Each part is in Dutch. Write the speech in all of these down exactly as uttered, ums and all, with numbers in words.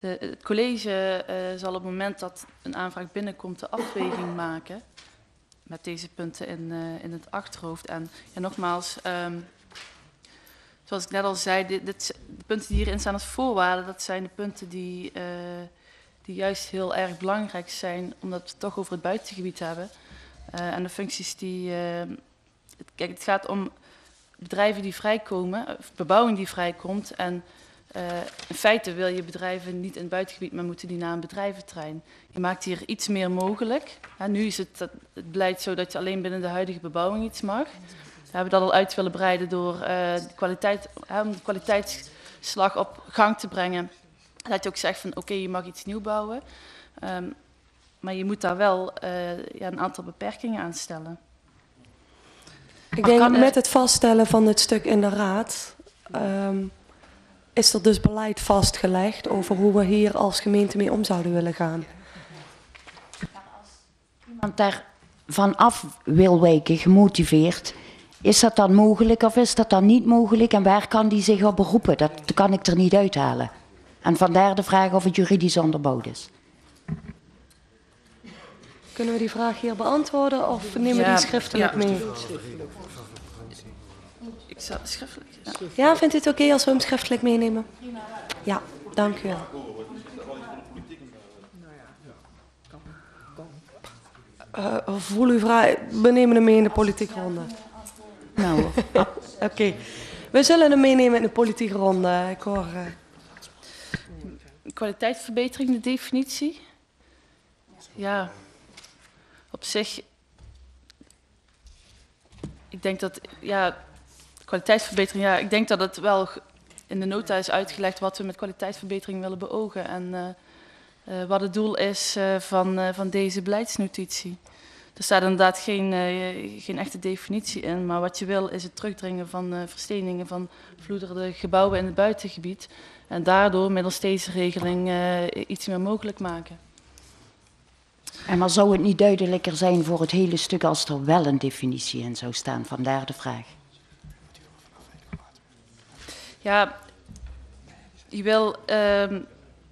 De, het college uh, zal op het moment dat een aanvraag binnenkomt de afweging maken met deze punten in, uh, in het achterhoofd. En ja, nogmaals, um, zoals ik net al zei, dit, dit, de punten die hierin staan als voorwaarden, dat zijn de punten die, uh, die juist heel erg belangrijk zijn, omdat we het toch over het buitengebied hebben. Uh, en de functies die... Uh, het, kijk, het gaat om bedrijven die vrijkomen, of bebouwing die vrijkomt. En uh, in feite wil je bedrijven niet in het buitengebied, maar moeten die naar een bedrijventerrein. Je maakt hier iets meer mogelijk. Ja, nu is het, het beleid zo dat je alleen binnen de huidige bebouwing iets mag. We hebben dat al uit willen breiden door uh, de kwaliteit, uh, om de kwaliteitsslag op gang te brengen. Dat je ook zegt van oké, okay, je mag iets nieuw bouwen. Um, maar je moet daar wel uh, ja, een aantal beperkingen aan stellen. Ik denk kan, uh, met het vaststellen van dit stuk in de raad... Um, is er dus beleid vastgelegd over hoe we hier als gemeente mee om zouden willen gaan. Als iemand daar vanaf wil wijken, gemotiveerd, is dat dan mogelijk of is dat dan niet mogelijk? En waar kan die zich op beroepen? Dat kan ik er niet uithalen. En vandaar de vraag of het juridisch onderbouwd is. Kunnen we die vraag hier beantwoorden of nemen we ja, die schriftelijk ja. mee? Ik zal schriftelijk. Ja, ja vindt u het oké okay als we hem schriftelijk meenemen? Ja, dank u wel. Uh, voel u vrij, we nemen hem mee in de politieke ronde. Nou, oké. Okay. We zullen hem meenemen in de politieke ronde. Ik hoor... Uh... Kwaliteitsverbetering, de definitie? Ja, op zich... Ik denk dat... ja. Kwaliteitsverbetering, ja, ik denk dat het wel in de nota is uitgelegd wat we met kwaliteitsverbetering willen beogen en uh, uh, wat het doel is uh, van, uh, van deze beleidsnotitie. Er staat inderdaad geen, uh, geen echte definitie in, maar wat je wil is het terugdringen van uh, versteningen van vloederende gebouwen in het buitengebied en daardoor middels deze regeling uh, iets meer mogelijk maken. En maar zou het niet duidelijker zijn voor het hele stuk als er wel een definitie in zou staan? Vandaar de vraag. Ja, je wil, um,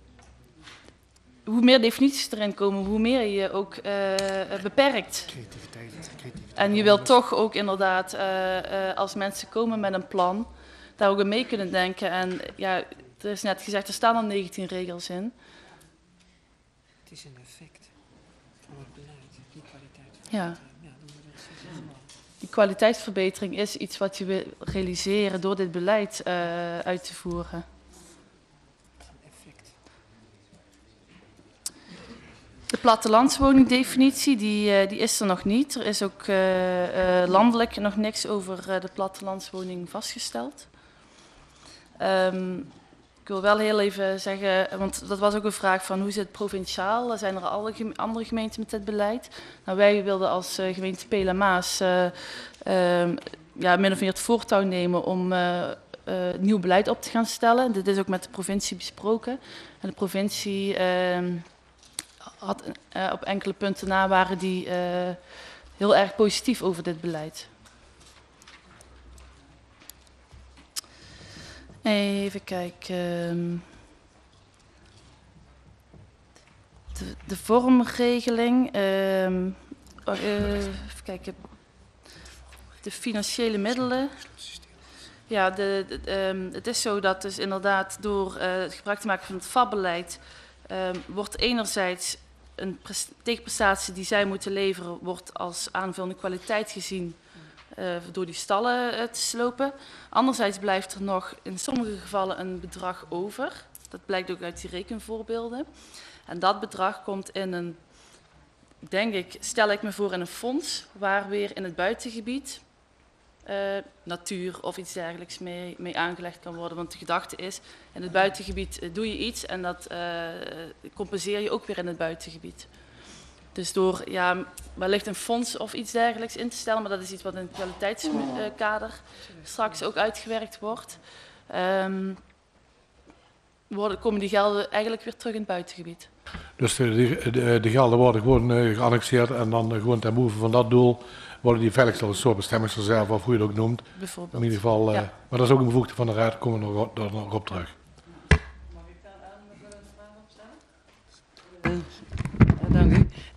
hoe meer definities erin komen, hoe meer je ook uh, beperkt. En je wilt toch ook inderdaad, uh, uh, als mensen komen met een plan, daar ook aan mee kunnen denken. En ja, er is net gezegd, er staan al negentien regels in. Het is een effect van het beleid, die kwaliteit. Ja. Die kwaliteitsverbetering is iets wat je wil realiseren door dit beleid uh, uit te voeren. De plattelandswoningdefinitie, die, uh, die is er nog niet. Er is ook uh, uh, landelijk nog niks over uh, de plattelandswoning vastgesteld. Um, ik wil wel heel even zeggen, want dat was ook een vraag van hoe zit het provinciaal? Zijn er alle geme- andere gemeenten met dit beleid? Nou, wij wilden als uh, gemeente Peel en Maas uh, uh, ja, min of meer het voortouw nemen om uh, uh, nieuw beleid op te gaan stellen. Dit is ook met de provincie besproken. En de provincie uh, had uh, op enkele punten na waren die uh, heel erg positief over dit beleid. Even kijken. De, de vormregeling. Uh, uh, even kijken. De financiële middelen. Ja, de, de, um, het is zo dat dus inderdaad door uh, het gebruik te maken van het V A B-beleid... Um, wordt enerzijds een tegenprestatie die zij moeten leveren... wordt als aanvullende kwaliteit gezien... Uh, door die stallen uh, te slopen. Anderzijds blijft er nog in sommige gevallen een bedrag over. Dat blijkt ook uit die rekenvoorbeelden. En dat bedrag komt in een, denk ik, stel ik me voor in een fonds... waar weer in het buitengebied uh, natuur of iets dergelijks mee, mee aangelegd kan worden. Want de gedachte is, in het buitengebied uh, doe je iets... en dat uh, compenseer je ook weer in het buitengebied. Dus door ja, wellicht een fonds of iets dergelijks in te stellen, maar dat is iets wat in het kwaliteitskader straks ook uitgewerkt wordt, um, worden, komen die gelden eigenlijk weer terug in het buitengebied. Dus de, de, de gelden worden gewoon uh, geannexeerd en dan uh, gewoon ten behoeve van dat doel worden die veiliggestelde soort bestemmingsreserve, of hoe je het ook noemt. Bijvoorbeeld. In ieder geval, uh, ja. Maar dat is ook een bevoegde van de raad, komen we nog, nog op terug. Mag ik daar aan nog een vraag op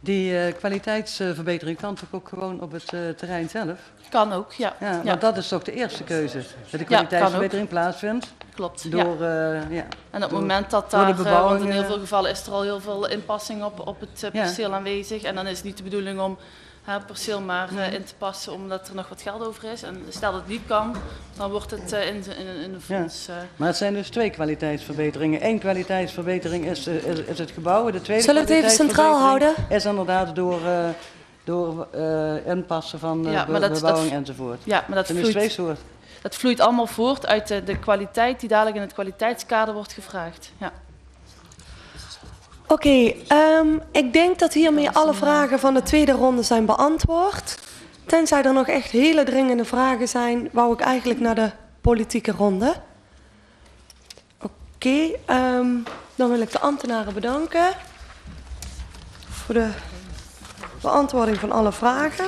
Die uh, kwaliteitsverbetering kan toch ook gewoon op het uh, terrein zelf? Kan ook, ja. Ja, want ja. dat is toch de eerste keuze, dat de kwaliteitsverbetering ja, plaatsvindt? Klopt, door, ja. Uh, ja. En op het door, moment dat daar, uh, want in heel veel gevallen is er al heel veel inpassing op, op het uh, perceel ja. aanwezig. En dan is het niet de bedoeling om het perceel maar uh, in te passen omdat er nog wat geld over is. En stel dat het niet kan, dan wordt het uh, in, in, in de fonds. Uh... Ja. Maar het zijn dus twee kwaliteitsverbeteringen. Eén kwaliteitsverbetering is, uh, is, is het gebouw. De tweede Zullen we het even centraal houden? Is inderdaad door, uh, door uh, inpassen van uh, ja, be dat, bebouwing dat, enzovoort. Ja, maar dat zijn vloeit, dus twee soorten. Dat vloeit allemaal voort uit de, de kwaliteit die dadelijk in het kwaliteitskader wordt gevraagd. Ja. Oké, okay, um, ik denk dat hiermee alle vragen van de tweede ronde zijn beantwoord. Tenzij er nog echt hele dringende vragen zijn, wou ik eigenlijk naar de politieke ronde. Oké, okay, um, dan wil ik de ambtenaren bedanken voor de beantwoording van alle vragen.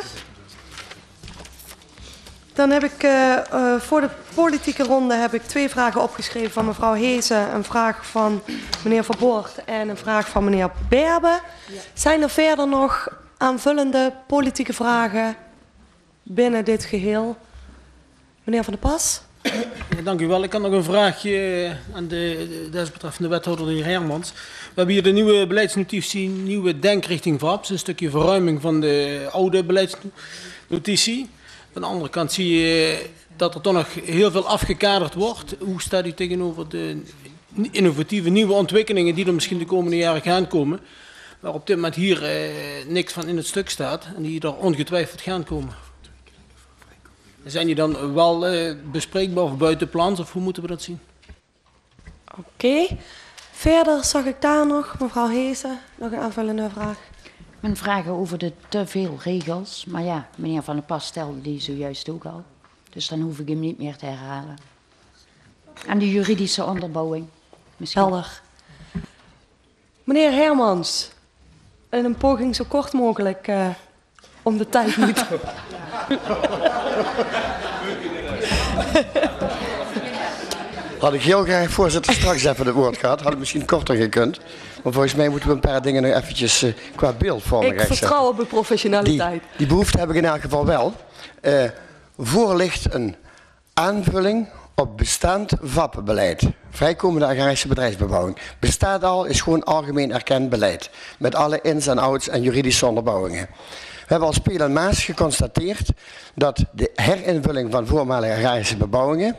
Dan heb ik uh, uh, voor de politieke ronde heb ik twee vragen opgeschreven van mevrouw Heesen, een vraag van meneer Verboort en een vraag van meneer Berbe. Ja. Zijn er verder nog aanvullende politieke vragen binnen dit geheel? Meneer Van der Pas? Ja, dank u wel. Ik had nog een vraagje aan de desbetreffende wethouder, de heer Hermans. We hebben hier de nieuwe beleidsnotitie, nieuwe denkrichting V A P. Een stukje verruiming van de oude beleidsnotitie. Aan de andere kant zie je dat er toch nog heel veel afgekaderd wordt. Hoe staat u tegenover de innovatieve nieuwe ontwikkelingen die er misschien de komende jaren gaan komen, waar op dit moment hier eh, niks van in het stuk staat en die er ongetwijfeld gaan komen? Zijn die dan wel eh, bespreekbaar of buiten plans of hoe moeten we dat zien? Oké. Okay. Verder zag ik daar nog, mevrouw Heesen, nog een aanvullende vraag. Mijn vragen over de te veel regels. Maar ja, meneer Van der Pas stelde die zojuist ook al. Dus dan hoef ik hem niet meer te herhalen. En de juridische onderbouwing. Misschien. Helder. Meneer Hermans, in een poging zo kort mogelijk uh, om de tijd niet. Had ik heel graag, voorzitter, straks even het woord gehad. Had het misschien korter gekund. Maar volgens mij moeten we een paar dingen nog eventjes uh, qua beeldvorming Ik vertrouw op uw professionaliteit. Die, die behoefte heb ik in elk geval wel. Uh, voor ligt een aanvulling op bestaand V A P-beleid. Vrijkomende agrarische bedrijfsbebouwing. Bestaat al, is gewoon algemeen erkend beleid. Met alle ins en outs en juridische onderbouwingen. We hebben als Peel en Maas geconstateerd dat de herinvulling van voormalige agrarische bebouwingen,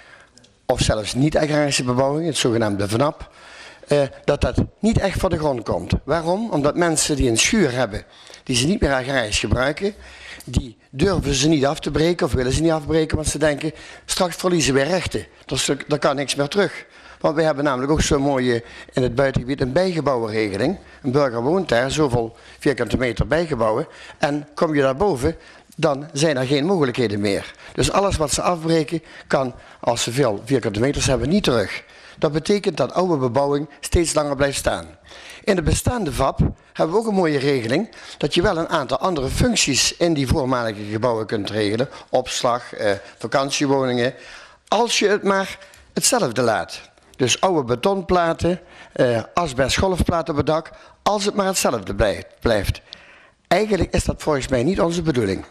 of zelfs niet-agrarische bebouwing, het zogenaamde V N A P, uh, dat dat niet echt voor de grond komt. Waarom? Omdat mensen die een schuur hebben, die ze niet meer agrarisch gebruiken, die durven ze niet af te breken of willen ze niet afbreken, want ze denken, straks verliezen we rechten. Daar kan niks meer terug. Want we hebben namelijk ook zo'n mooie, in het buitengebied, een bijgebouwenregeling. Een burger woont daar, zoveel vierkante meter bijgebouwen. En kom je daarboven, dan zijn er geen mogelijkheden meer. Dus alles wat ze afbreken, kan, als ze veel vierkante meters hebben, niet terug. Dat betekent dat oude bebouwing steeds langer blijft staan. In de bestaande V A P hebben we ook een mooie regeling, dat je wel een aantal andere functies in die voormalige gebouwen kunt regelen. Opslag, eh, vakantiewoningen, als je het maar hetzelfde laat. Dus oude betonplaten, eh, asbest golfplaten op het dak, als het maar hetzelfde blijft. Eigenlijk is dat volgens mij niet onze bedoeling.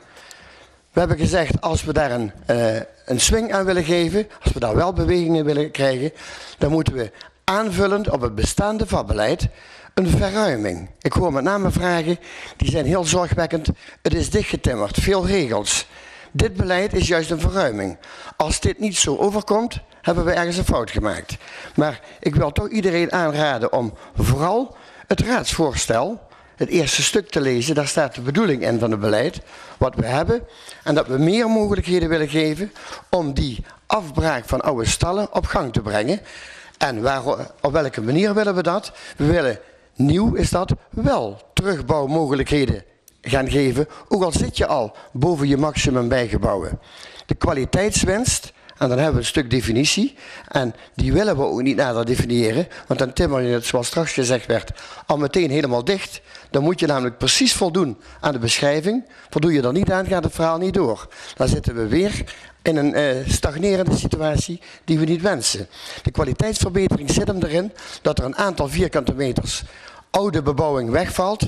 We hebben gezegd, als we daar een, uh, een swing aan willen geven, als we daar wel bewegingen willen krijgen, dan moeten we aanvullend op het bestaande V A P-beleid een verruiming. Ik hoor met name vragen, die zijn heel zorgwekkend. Het is dichtgetimmerd, veel regels. Dit beleid is juist een verruiming. Als dit niet zo overkomt, hebben we ergens een fout gemaakt. Maar ik wil toch iedereen aanraden om vooral het raadsvoorstel, het eerste stuk te lezen. Daar staat de bedoeling in van het beleid, wat we hebben. En dat we meer mogelijkheden willen geven om die afbraak van oude stallen op gang te brengen. En waar, op welke manier willen we dat? We willen, nieuw is dat, wel terugbouwmogelijkheden gaan geven. Ook al zit je al boven je maximum bijgebouwen. De kwaliteitswinst, en dan hebben we een stuk definitie. En die willen we ook niet nader definiëren. Want dan timmer je het, zoals straks gezegd werd, al meteen helemaal dicht. Dan moet je namelijk precies voldoen aan de beschrijving. Voldoe je er niet aan, gaat het verhaal niet door. Dan zitten we weer in een uh, stagnerende situatie die we niet wensen. De kwaliteitsverbetering zit hem erin dat er een aantal vierkante meters oude bebouwing wegvalt.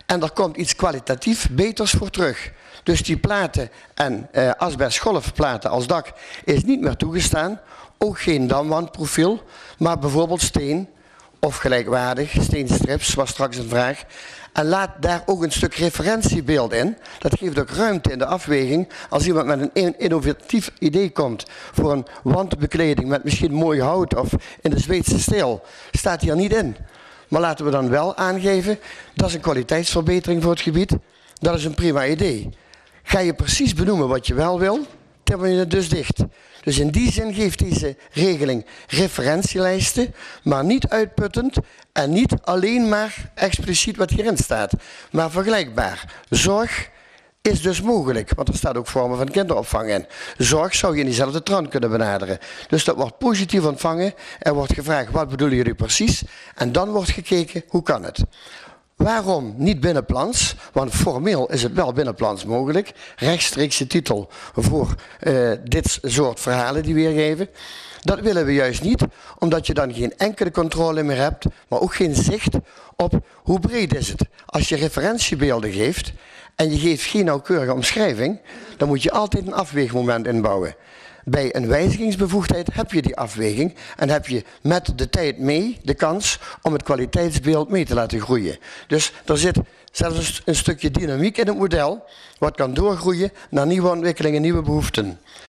En er komt iets kwalitatief beters voor terug. Dus die platen en uh, asbestgolfplaten als dak is niet meer toegestaan. Ook geen damwandprofiel, maar bijvoorbeeld steen of gelijkwaardig, steenstrips was straks een vraag. En laat daar ook een stuk referentiebeeld in. Dat geeft ook ruimte in de afweging. Als iemand met een innovatief idee komt voor een wandbekleding met misschien mooi hout of in de Zweedse stijl, staat hier niet in. Maar laten we dan wel aangeven, dat is een kwaliteitsverbetering voor het gebied. Dat is een prima idee. Ga je precies benoemen wat je wel wil, dan ben je het dus dicht. Dus in die zin geeft deze regeling referentielijsten, maar niet uitputtend en niet alleen maar expliciet wat hierin staat, maar vergelijkbaar. Zorg is dus mogelijk, want er staat ook vormen van kinderopvang in. Zorg zou je in diezelfde trant kunnen benaderen. Dus dat wordt positief ontvangen. Er wordt gevraagd, wat bedoelen jullie precies? En dan wordt gekeken, hoe kan het? Waarom niet binnenplans? Want formeel is het wel binnenplans mogelijk. Rechtstreekse titel voor uh, dit soort verhalen die we hier geven. Dat willen we juist niet, omdat je dan geen enkele controle meer hebt, maar ook geen zicht op hoe breed is het. Als je referentiebeelden geeft en je geeft geen nauwkeurige omschrijving, dan moet je altijd een afweegmoment inbouwen. Bij een wijzigingsbevoegdheid heb je die afweging en heb je met de tijd mee de kans om het kwaliteitsbeeld mee te laten groeien. Dus er zit zelfs een stukje dynamiek in het model, wat kan doorgroeien naar nieuwe ontwikkelingen, nieuwe behoeften.